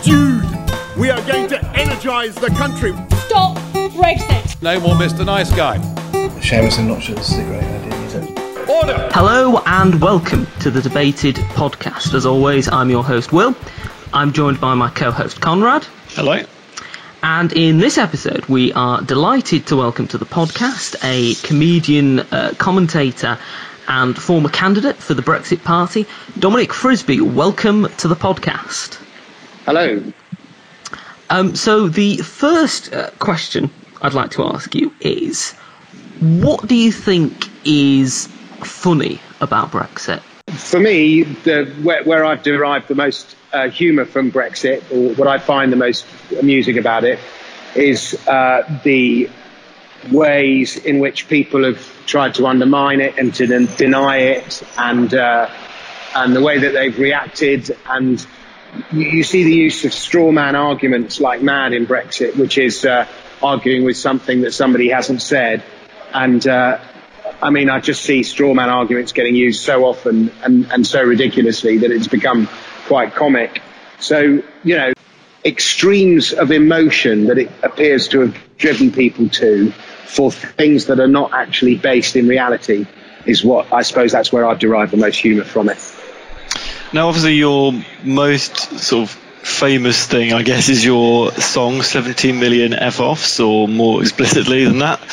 Dude, we are going to energise the country. Stop Brexit. No more Mr. Nice Guy. Seamus, I'm not sure this is a great idea, is it? Order! Hello and welcome to the Debated podcast. As always, I'm your host, Will. I'm joined by my co-host, Conrad. Hello. And in this episode, we are delighted to welcome to the podcast a comedian, commentator and former candidate for the Brexit Party, Dominic Frisby. Welcome to the podcast. Hello. So the first question I'd like to ask you is, what do you think is funny about Brexit? For me, where I've derived the most humour from Brexit, or what I find the most amusing about it, is the ways in which people have tried to undermine it and to deny it, and the way that they've reacted. And you see the use of straw man arguments like mad in Brexit, which is arguing with something that somebody hasn't said. And I just see straw man arguments getting used so often and so ridiculously that it's become quite comic. So, extremes of emotion that it appears to have driven people to for things that are not actually based in reality is what I suppose that's where I've derived the most humour from it. Now, obviously, your most sort of famous thing, I guess, is your song 17 million F-offs, or more explicitly than that.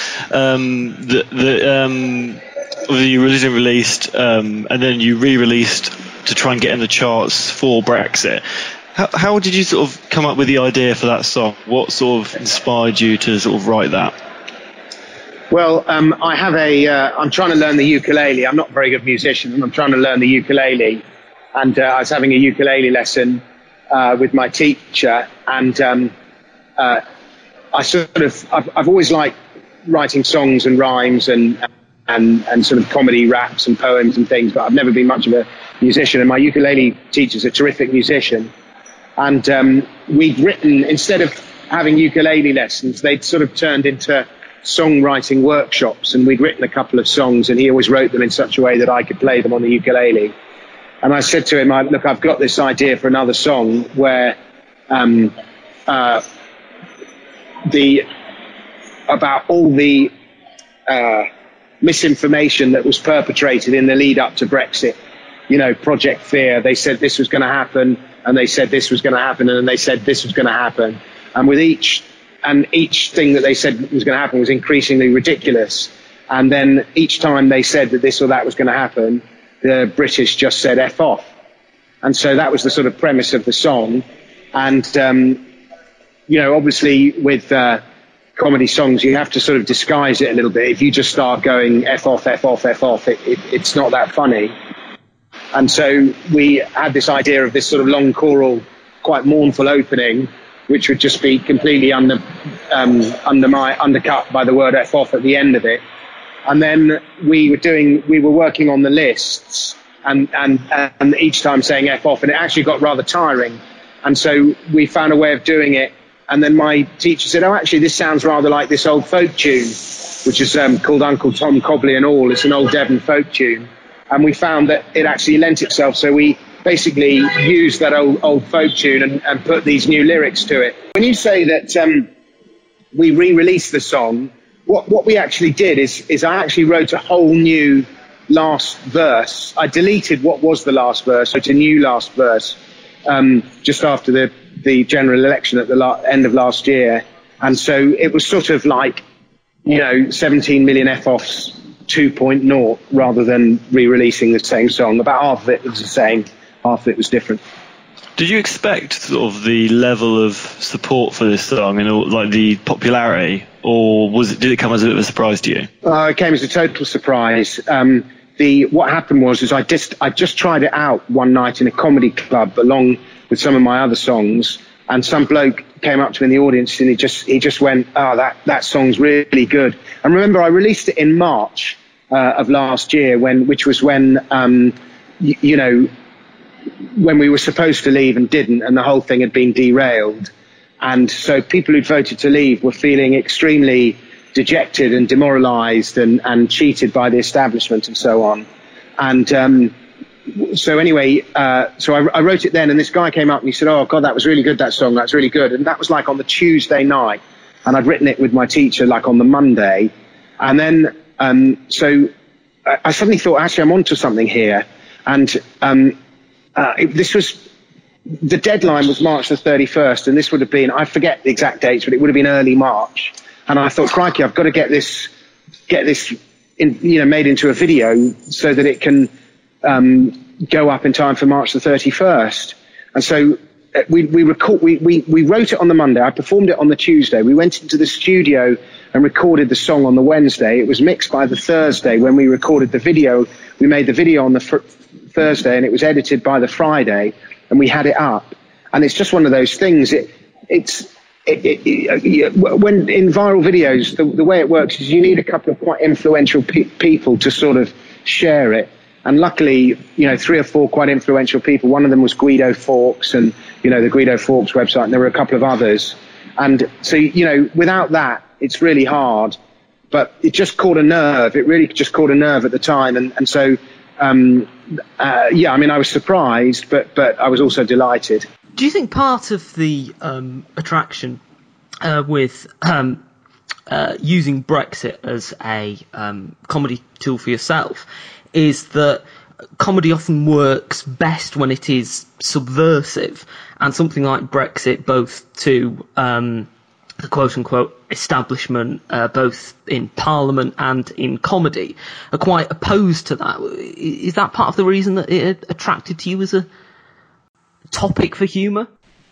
Obviously you originally released, and then you re-released to try and get in the charts for Brexit. How did you sort of come up with the idea for that song? What sort of inspired you to sort of write that? Well, I have I'm trying to learn the ukulele. I'm not a very good musician, and I'm trying to learn the ukulele. And I was having a ukulele lesson with my teacher, and I've always liked writing songs and rhymes and sort of comedy raps and poems and things, but I've never been much of a musician. And my ukulele teacher's a terrific musician, and we'd written, instead of having ukulele lessons, they'd sort of turned into songwriting workshops, and we'd written a couple of songs, and he always wrote them in such a way that I could play them on the ukulele. And I said to him, look, I've got this idea for another song where about all the misinformation that was perpetrated in the lead up to Brexit. Project Fear, they said this was going to happen, and they said this was going to happen, and then they said this was going to happen. And with each thing that they said was going to happen was increasingly ridiculous. And then each time they said that this or that was going to happen, the British just said F off. And so that was the sort of premise of the song. And, obviously with comedy songs, you have to sort of disguise it a little bit. If you just start going F off, F off, F off, it's not that funny. And so we had this idea of this sort of long choral, quite mournful opening, which would just be completely undercut by the word F off at the end of it. And then we were working on the lists and each time saying F off, and it actually got rather tiring. And so we found a way of doing it. And then my teacher said, oh, actually, this sounds rather like this old folk tune, which is called Uncle Tom Cobley and All. It's an old Devon folk tune. And we found that it actually lent itself. So we basically used that old folk tune and put these new lyrics to it. When you say that we re-released the song, what we actually did is I actually wrote a whole new last verse. I deleted what was the last verse, wrote a new last verse just after the general election at the end of last year. And so it was sort of like, 17 million F-offs 2.0 rather than re-releasing the same song. About half of it was the same, half of it was different. Did you expect sort of the level of support for this song and like the popularity, or did it come as a bit of a surprise to you? It came as a total surprise. What happened was I just tried it out one night in a comedy club along with some of my other songs, and some bloke came up to me in the audience and he just went, that song's really good. And remember, I released it in March of last year, which was when when we were supposed to leave and didn't, and the whole thing had been derailed. And so people who'd voted to leave were feeling extremely dejected and demoralised and cheated by the establishment and so on. And so anyway, so I wrote it then, and this guy came up and he said, "Oh God, that was really good, that song, that's really good." And that was like on the Tuesday night, and I'd written it with my teacher like on the Monday. And then, so I suddenly thought, actually, I'm onto something here. And this was, the deadline was March the 31st, and this would have been, I forget the exact dates, but it would have been early March. And I thought, crikey, I've got to get this made into a video so that it can go up in time for March the 31st. And so we wrote it on the Monday. I performed it on the Tuesday. We went into the studio and recorded the song on the Wednesday. It was mixed by the Thursday when we recorded the video. We made the video on the Thursday, and it was edited by the Friday, and we had it up. And it's just one of those things. When in viral videos, the way it works is you need a couple of quite influential people to sort of share it. And luckily, 3 or 4 quite influential people. One of them was Guido Fawkes, and the Guido Fawkes website, and there were a couple of others. And so, without that, it's really hard. But it just caught a nerve. It really just caught a nerve at the time. And so, I was surprised, but I was also delighted. Do you think part of the attraction with using Brexit as a comedy tool for yourself is that comedy often works best when it is subversive, and something like Brexit, both to the quote-unquote establishment, both in Parliament and in comedy, are quite opposed to that. Is that part of the reason that it attracted to you as a topic for humour?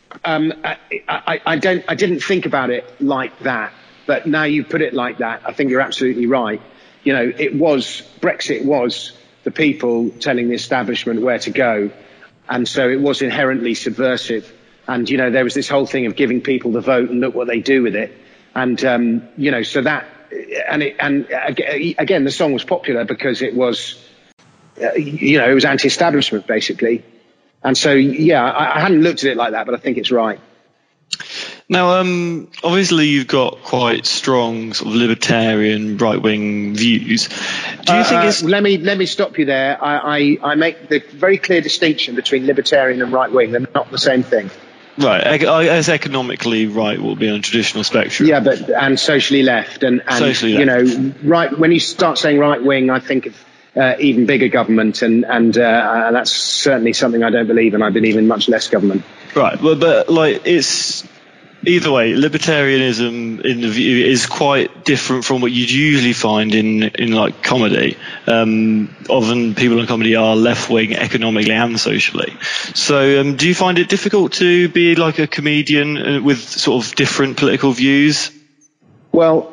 I didn't think about it like that, but now you put it like that, I think you're absolutely right. Brexit was the people telling the establishment where to go, and so it was inherently subversive. And there was this whole thing of giving people the vote and look what they do with it. And so that, and again, the song was popular because it was, it was anti-establishment basically. And so, I hadn't looked at it like that, but I think it's right. Now, obviously, you've got quite strong sort of libertarian right-wing views. Do you think it's... Let me stop you there. I make the very clear distinction between libertarian and right-wing. They're not the same thing. Right, as economically right will be on a traditional spectrum. Yeah, and socially left, and socially left. Right. When you start saying right wing, I think of even bigger government, and that's certainly something I don't believe in. I believe in much less government. Right, well, but it's either way. Libertarianism in the view is quite different from what you'd usually find in like comedy. Often people in comedy are left wing economically and socially. So, do you find it difficult to be like a comedian with sort of different political views? Well,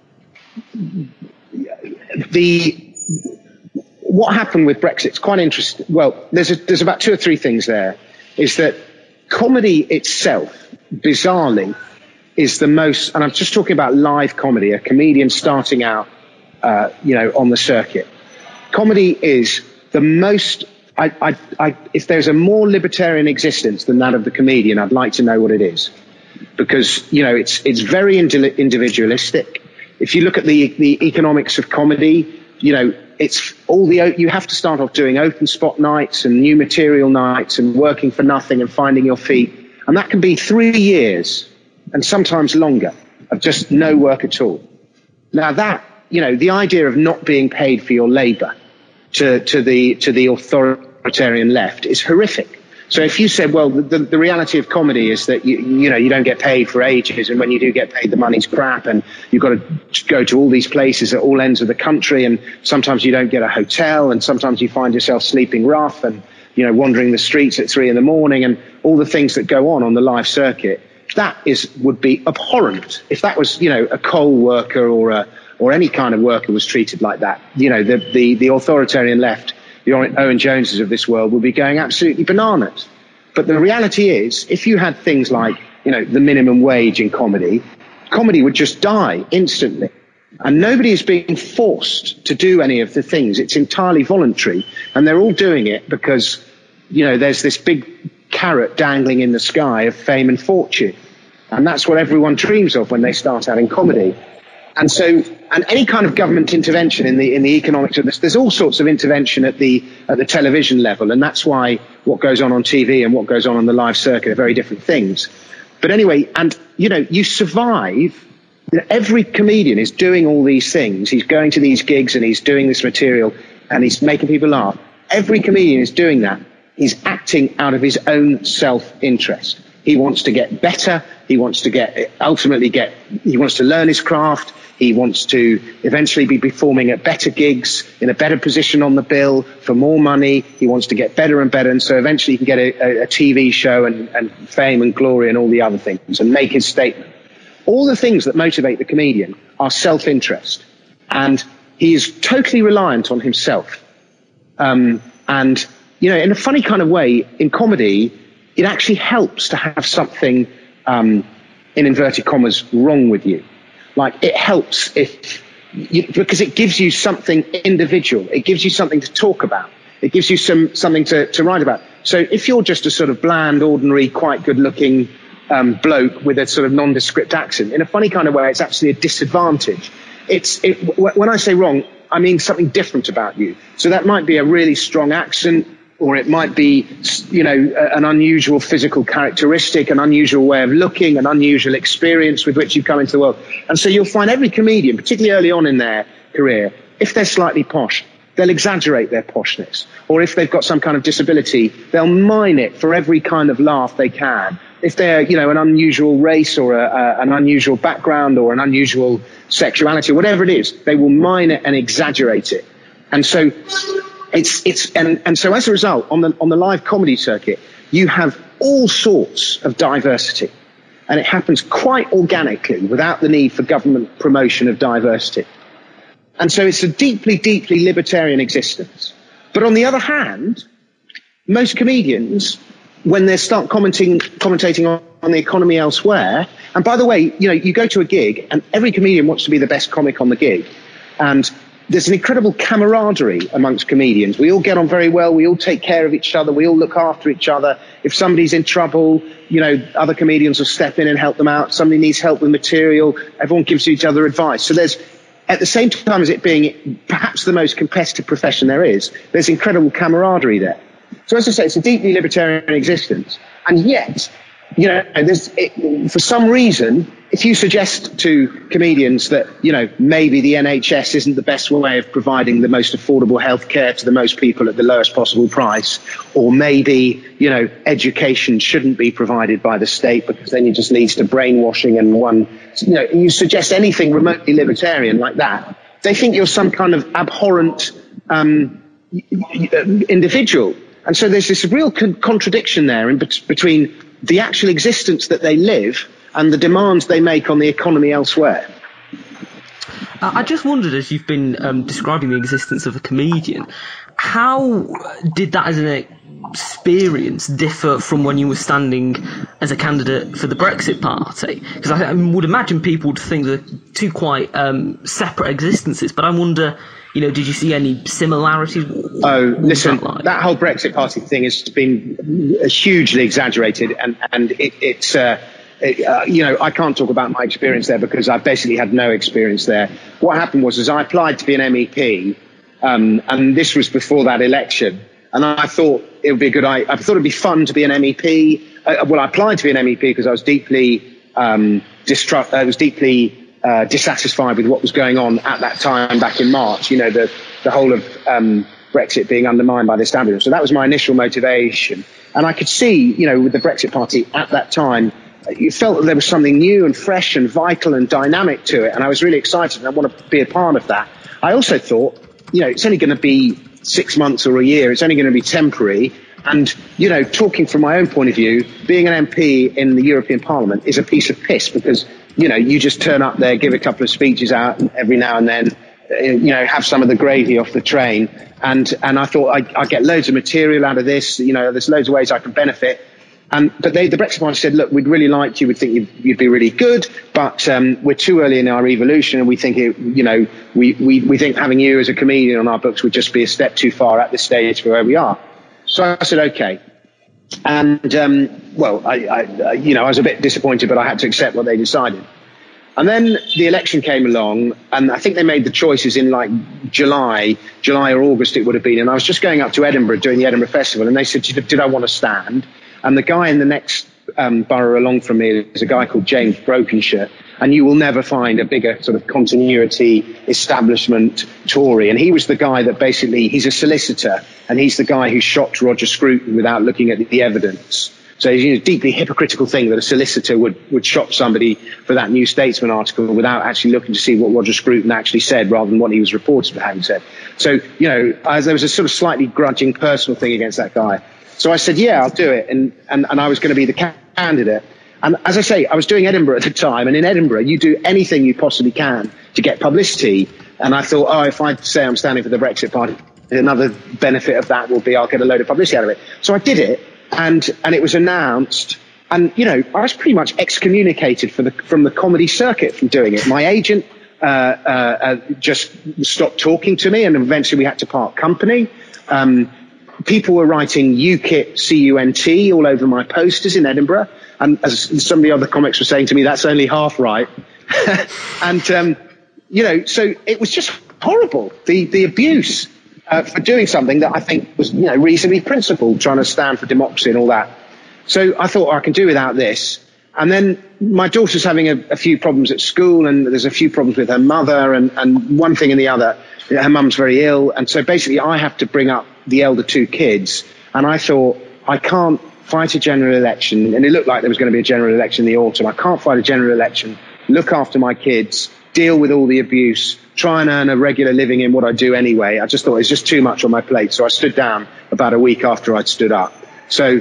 what happened with Brexit's quite interesting. Well, there's about 2 or 3 things there. Is that comedy itself, bizarrely, is the most, and I'm just talking about live comedy, a comedian starting out, on the circuit. Comedy is the most, if there's a more libertarian existence than that of the comedian, I'd like to know what it is. Because, it's very individualistic. If you look at the economics of comedy, it's you have to start off doing open spot nights and new material nights and working for nothing and finding your feet. And that can be 3 years and sometimes longer of just no work at all. Now that, the idea of not being paid for your labor to the authoritarian left is horrific. So if you said, well, the reality of comedy is that you don't get paid for ages, and when you do get paid, the money's crap, and you've got to go to all these places at all ends of the country, and sometimes you don't get a hotel, and sometimes you find yourself sleeping rough, and wandering the streets at 3 a.m, and all the things that go on the live circuit. That would be abhorrent if that was a coal worker or any kind of worker was treated like that. The authoritarian left, the Owen Joneses of this world, would be going absolutely bananas. But the reality is, if you had things like, the minimum wage in comedy would just die instantly. And nobody is being forced to do any of the things. It's entirely voluntary. And they're all doing it because, there's this big carrot dangling in the sky of fame and fortune. And that's what everyone dreams of when they start out in comedy. And any kind of government intervention in the economics of this, there's all sorts of intervention at the television level, and that's why what goes on TV and what goes on the live circuit are very different things. But anyway, and you survive. Every comedian is doing all these things. He's going to these gigs and he's doing this material and he's making people laugh. Every comedian is doing that. He's acting out of his own self-interest. He wants to get better. He wants to he wants to learn his craft. He wants to eventually be performing at better gigs, in a better position on the bill, for more money. He wants to get better and better. And so eventually he can get a TV show and fame and glory and all the other things and make his statement. All the things that motivate the comedian are self-interest. And he is totally reliant on himself. In a funny kind of way, in comedy, it actually helps to have something, in inverted commas, wrong with you. Like, it helps because it gives you something individual. It gives you something to talk about. It gives you something to write about. So if you're just a sort of bland, ordinary, quite good-looking bloke with a sort of nondescript accent, in a funny kind of way, it's actually a disadvantage. When I say wrong, I mean something different about you. So that might be a really strong accent, or it might be, an unusual physical characteristic, an unusual way of looking, an unusual experience with which you come into the world. And so you'll find every comedian, particularly early on in their career, if they're slightly posh, they'll exaggerate their poshness. Or if they've got some kind of disability, they'll mine it for every kind of laugh they can. If they're, an unusual race or an unusual background or an unusual sexuality, whatever it is, they will mine it and exaggerate it. And so so as a result, on the live comedy circuit, you have all sorts of diversity. And it happens quite organically without the need for government promotion of diversity. And so it's a deeply, deeply libertarian existence. But on the other hand, most comedians, when they start commentating on the economy elsewhere, and by the way, you go to a gig and every comedian wants to be the best comic on the gig. And there's an incredible camaraderie amongst comedians. We all get on very well. We all take care of each other. We all look after each other. If somebody's in trouble, other comedians will step in and help them out. Somebody needs help with material. Everyone gives each other advice. So there's, at the same time as it being perhaps the most competitive profession there is, there's incredible camaraderie there. So as I say, it's a deeply libertarian existence. And yet, for some reason, if you suggest to comedians that, maybe the NHS isn't the best way of providing the most affordable health care to the most people at the lowest possible price, or maybe, education shouldn't be provided by the state because then it just leads to brainwashing and you suggest anything remotely libertarian like that, they think you're some kind of abhorrent individual. And so there's this real contradiction there between the actual existence that they live and the demands they make on the economy elsewhere. I just wondered, as you've been describing the existence of a comedian, how did that as an experience differ from when you were standing as a candidate for the Brexit Party? Because I would imagine people would think they're two quite separate existences, but I wonder, did you see any similarities? Oh, listen, that whole Brexit Party thing has been hugely exaggerated, and it's I can't talk about my experience there because I basically had no experience there. What happened was I applied to be an MEP, and this was before that election, and I thought it would be a good idea. I thought it'd be fun to be an MEP. I applied to be an MEP because I was deeply dissatisfied with what was going on at that time back in March. The whole of Brexit being undermined by the establishment. So that was my initial motivation, and I could see, with the Brexit Party at that time, you felt that there was something new and fresh and vital and dynamic to it, and I was really excited and I want to be a part of that. I also thought, it's only going to be 6 months or a year, it's only going to be temporary, and, talking from my own point of view, being an MP in the European Parliament is a piece of piss because, you just turn up there, give a couple of speeches out every now and then, have some of the gravy off the train, and I thought I'd get loads of material out of this, there's loads of ways I can benefit. But the Brexit Party said, look, we'd really like you. We'd think you'd be really good, but we're too early in our evolution, and we think we think having you as a comedian on our books would just be a step too far at this stage for where we are. So I said, okay. And I was a bit disappointed, but I had to accept what they decided. And then the election came along, and I think they made the choices in like July or August it would have been. And I was just going up to Edinburgh doing the Edinburgh Festival, and they said, did I want to stand? And the guy in the next borough along from me is a guy called James Brokenshire, and you will never find a bigger sort of continuity establishment Tory. And he was the guy that basically, he's a solicitor, and he's the guy who shot Roger Scruton without looking at the evidence. So it's a deeply hypocritical thing that a solicitor would shop somebody for that New Statesman article without actually looking to see what Roger Scruton actually said rather than what he was reported for having said. So, there was a sort of slightly grudging personal thing against that guy. So I said, yeah, I'll do it. And I was going to be the candidate. And as I say, I was doing Edinburgh at the time. And in Edinburgh, you do anything you possibly can to get publicity. And I thought, if I say I'm standing for the Brexit Party, another benefit of that will be I'll get a load of publicity out of it. So I did it. And it was announced, and I was pretty much excommunicated from the comedy circuit from doing it. My agent just stopped talking to me, and eventually we had to part company. People were writing UKIP, CUNT all over my posters in Edinburgh, and as some of the other comics were saying to me, that's only half right. And so it was just horrible, the abuse. For doing something that I think was, reasonably principled, trying to stand for democracy and all that. So I thought, I can do without this. And then my daughter's having a few problems at school, and there's a few problems with her mother, and one thing and the other. Her mum's very ill, and so basically I have to bring up the elder two kids. And I thought, I can't fight a general election, and it looked like there was going to be a general election in the autumn. I can't fight a general election, look after my kids, deal with all the abuse, try and earn a regular living in what I do anyway. I just thought it's just too much on my plate. So I stood down about a week after I'd stood up. So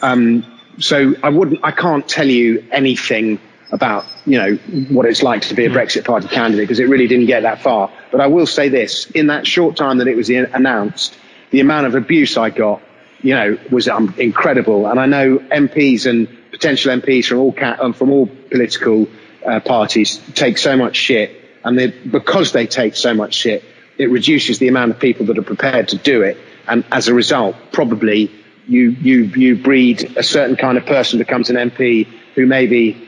I can't tell you anything about, what it's like to be a Brexit Party candidate, because it really didn't get that far. But I will say this, in that short time that it was announced, the amount of abuse I got, was incredible. And I know MPs and potential MPs from all political parties take so much shit, and because they take so much shit, it reduces the amount of people that are prepared to do it, and as a result, probably you breed a certain kind of person becomes an MP who maybe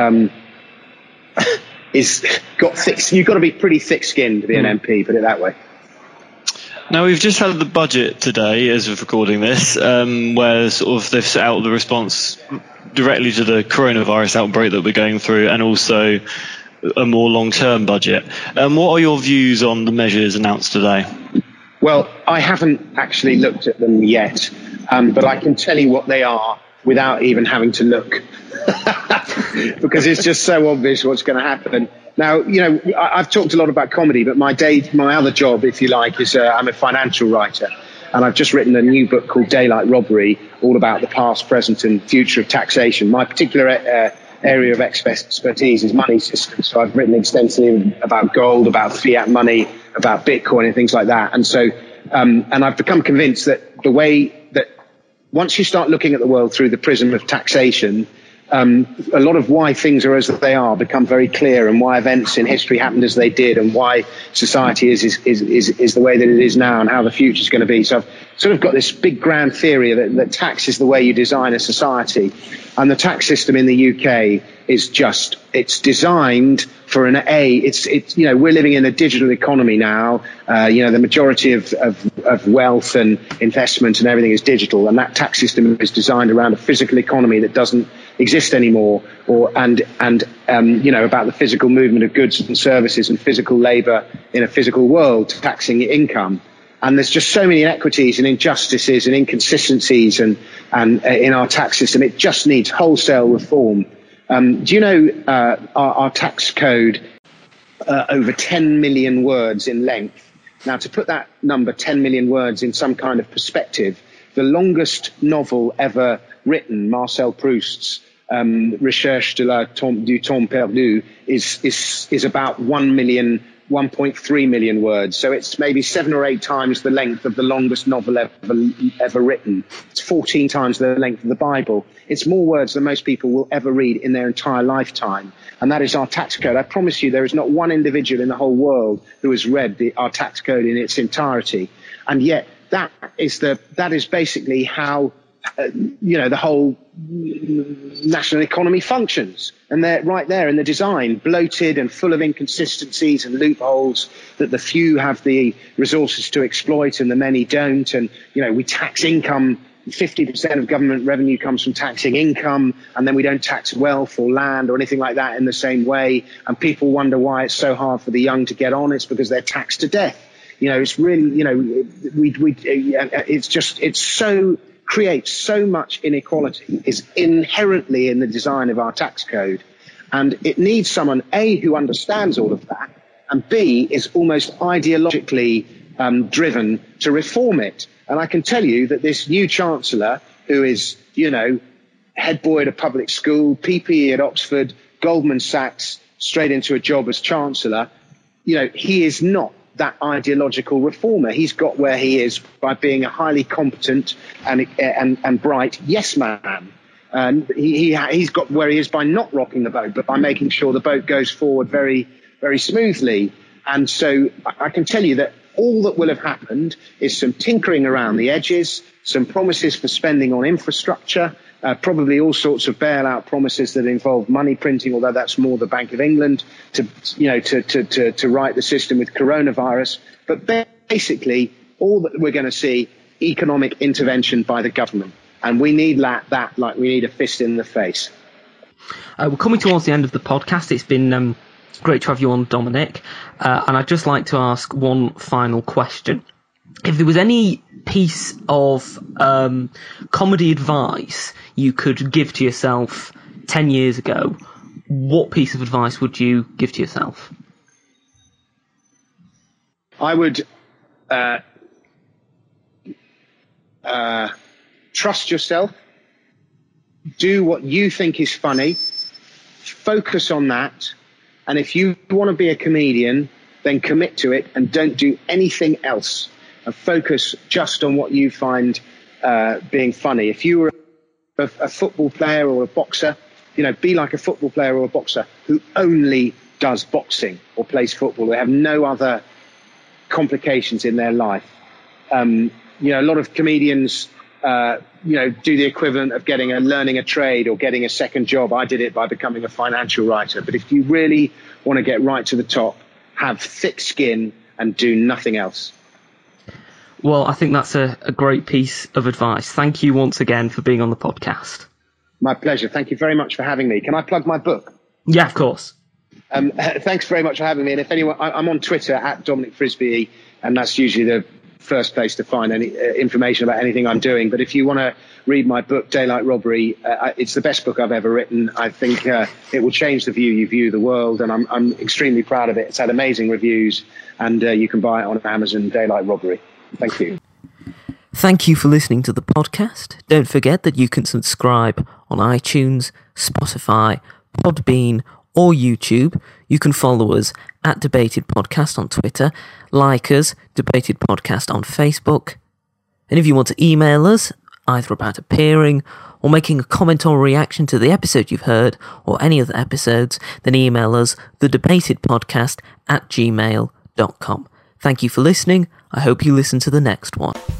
got thick. You've got to be pretty thick-skinned to be an MP, put it that way. Now, we've just had the budget today, as of recording this, where sort of they've set out the response directly to the coronavirus outbreak that we're going through, and also a more long-term budget. What are your views on the measures announced today? Well, I haven't actually looked at them yet, but I can tell you what they are without even having to look, because it's just so obvious what's going to happen. Now, I've talked a lot about comedy, but my other job, if you like, is I'm a financial writer. And I've just written a new book called Daylight Robbery, all about the past, present and future of taxation. My particular area of expertise is money systems. So I've written extensively about gold, about fiat money, about Bitcoin and things like that. And so, and I've become convinced that the way that once you start looking at the world through the prism of taxation, a lot of why things are as they are become very clear, and why events in history happened as they did, and why society is the way that it is now, and how the future is going to be. So I've sort of got this big grand theory that tax is the way you design a society, and the tax system in the UK is just, it's designed for we're living in a digital economy now. The majority of wealth and investment and everything is digital, and that tax system is designed around a physical economy that doesn't exist anymore, and about the physical movement of goods and services and physical labour in a physical world, taxing income. And there's just so many inequities and injustices and inconsistencies and in our tax system. It just needs wholesale reform. Do you know our tax code, over 10 million words in length? Now, to put that number, 10 million words, in some kind of perspective, the longest novel ever written, Marcel Proust's Recherche du Temps Perdu, is about 1.3 million words. So it's maybe 7 or 8 times the length of the longest novel ever written. It's 14 times the length of the Bible. It's more words than most people will ever read in their entire lifetime. And that is our tax code. I promise you, there is not one individual in the whole world who has read our tax code in its entirety. And yet that is basically how the whole national economy functions. And they're right there in the design, bloated and full of inconsistencies and loopholes that the few have the resources to exploit and the many don't. And, we tax income. 50% of government revenue comes from taxing income, and then we don't tax wealth or land or anything like that in the same way. And people wonder why it's so hard for the young to get on. It's because they're taxed to death. It's really, creates so much inequality, is inherently in the design of our tax code. And it needs someone, A, who understands all of that, and B, is almost ideologically driven to reform it. And I can tell you that this new chancellor, who is, head boy at a public school, PPE at Oxford, Goldman Sachs, straight into a job as chancellor, he is not that ideological reformer. He's got where he is by being a highly competent and bright yes man. And he's got where he is by not rocking the boat, but by making sure the boat goes forward very, very smoothly. And so I can tell you that all that will have happened is some tinkering around the edges, some promises for spending on infrastructure, probably all sorts of bailout promises that involve money printing, although that's more the Bank of England to right the system with coronavirus. But basically, all that we're going to see, economic intervention by the government. And we need that like we need a fist in the face. We're coming towards the end of the podcast. It's been great to have you on, Dominic. And I'd just like to ask one final question. If there was any piece of comedy advice you could give to yourself 10 years ago, what piece of advice would you give to yourself? I would trust yourself. Do what you think is funny. Focus on that. And if you want to be a comedian, then commit to it and don't do anything else. And focus just on what you find being funny. If you were a football player or a boxer, be like a football player or a boxer who only does boxing or plays football. They have no other complications in their life. A lot of comedians, do the equivalent of learning a trade or getting a second job. I did it by becoming a financial writer. But if you really want to get right to the top, have thick skin and do nothing else. Well, I think that's a great piece of advice. Thank you once again for being on the podcast. My pleasure. Thank you very much for having me. Can I plug my book? Yeah, of course. Thanks very much for having me. And if anyone, I'm on Twitter at Dominic Frisby, and that's usually the first place to find any information about anything I'm doing. But if you want to read my book, Daylight Robbery, it's the best book I've ever written. I think it will change the view you view the world, and I'm extremely proud of it. It's had amazing reviews, and you can buy it on Amazon, Daylight Robbery. Thank you. Thank you for listening to the podcast. Don't forget that you can subscribe on iTunes, Spotify, Podbean, or YouTube. You can follow us at Debated Podcast on Twitter, like us, Debated Podcast on Facebook. And if you want to email us, either about appearing or making a comment or reaction to the episode you've heard or any other episodes, then email us thedebatedpodcast@gmail.com. Thank you for listening. I hope you listen to the next one.